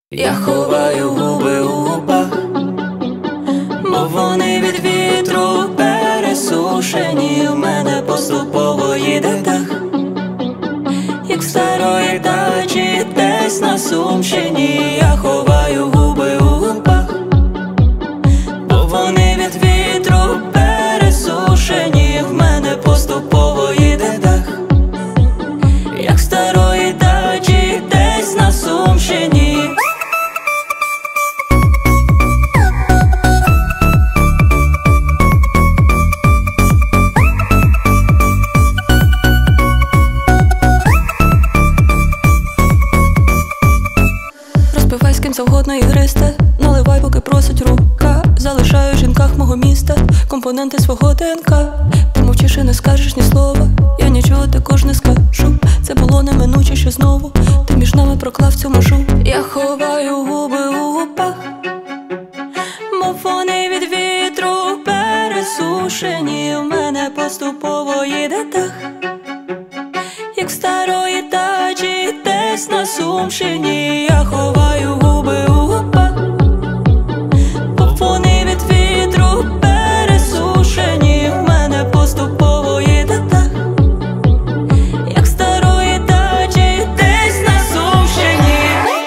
Я ховаю губи у губах, бо вони від вітру пересушені. В мене поступово їде дах, як в старої дачі десь на Сумщині. Я ховаю губи у губах, бо вони від вітру пересушені. В мене поступово їде дах, як в старої дачі десь на Сумщині. Розпивай з ким завгодно ігристе, наливай, поки просить рука. Залишаю в жінках мого міста компоненти свого ДНК. Ти мовчиш і не скажеш ні слова, я нічого також не скажу. Це було неминуче, що знову ти між нами проклав цю межу. Я ховаю губи у губах, бо вони від вітру пересушені. В мене поступово їде дах, як в старої дачі десь на Сумщині. Я ховаю губи у губах, бо вони від вітру пересушені. В мене поступово їде дах, як в старої дачі десь на Сумщині.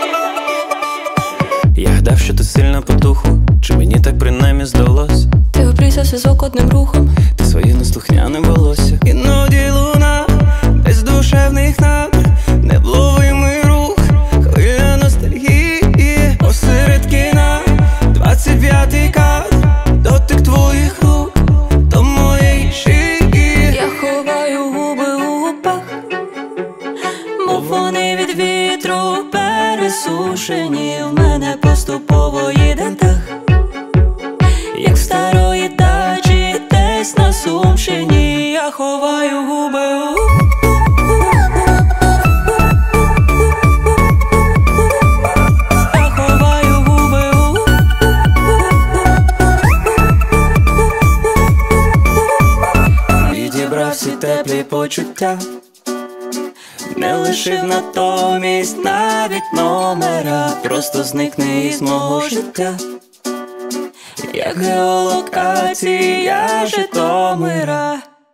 Я гадав, що ти сильна по духу, чи мені так принаймні здалось? Ти обрізав зв'язок одним рухом, ти своє неслухняне волосся. Іноді луна без душевних надр, невловимий рух, хвиля ностальгії. Посеред кіна 25-й кадр, дотик твоїх рук до моєї шиї. Я ховаю губи у губах, бо вони від вітру пересушені. В мене поступово їде дах, як в старої дачі десь на Сумщині. Я ховаю губи у Відібрав всі теплі почуття, не лишив натомість навіть номера. Просто зникне із мого життя, як геолокація Житомира.